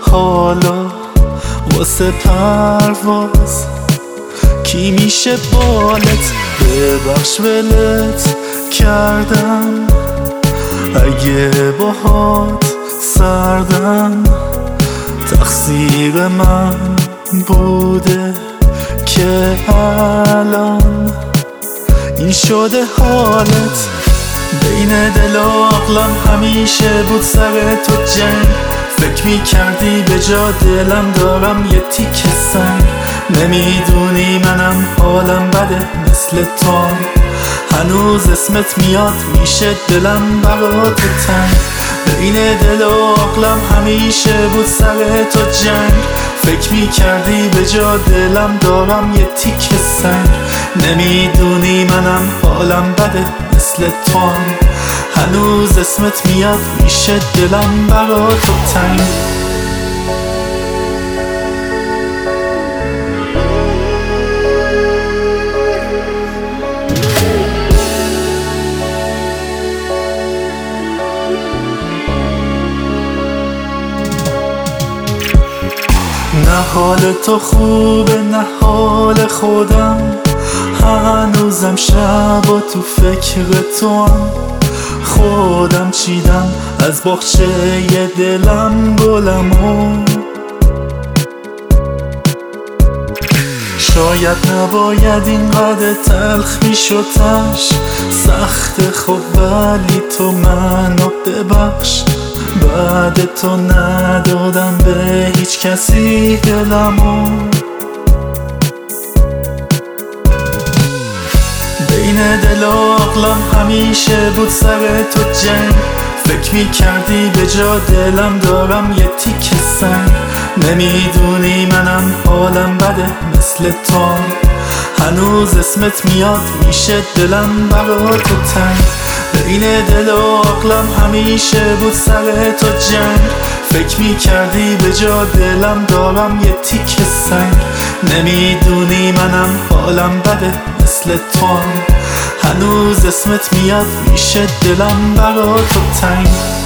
حالا واسه پرواز کی میشه بالت؟ ببخش ولت کردم اگه باهات سردم، تقصیر من بوده که الان این شده حالت. بین دل و عقلم همیشه بود سر تو جنگ، فکر میکردی به جا دلم دارم یه تیکه سنگ. نمیدونی منم حالم بده مثل تو، هنوز اسمت میاد میشه دلم برات تنگ. بین دل و عقلم همیشه بود سر تو جنگ، فکر میکردی به جا دلم دارم یه تیکه سنگ. نمیدونی منم حالم بده مثل تو، هنوز اسمت میاد میشه دلم برات تنگ. نه حال تو خوبه نه حال خودم، هنوزم شب و تو فکر تو هم. خودم چیدم از باغچه ی دلم گلمو، شاید نباید اینقدر تلخ میشد تش، سخت خوب ولی تو منو ببخش. بعد تو ندادم به هیچ کسی دلمو، بین دل و عقلم همیشه بود سر تو جنگ، فکر میکردی به جا دلم دارم یه تیکه سنگ. نمیدونی منم حالم بده مثل تو، هنوز اسمت میاد میشه دلم برات تنگ. بین دل و عقلم همیشه بود سر تو جنگ، فکر میکردی به جا دلم دارم یه تیکه سنگ. نمیدونی منم حالم بده مثل تو، هنوز اسمت میاد میشه دلم برات تنگ.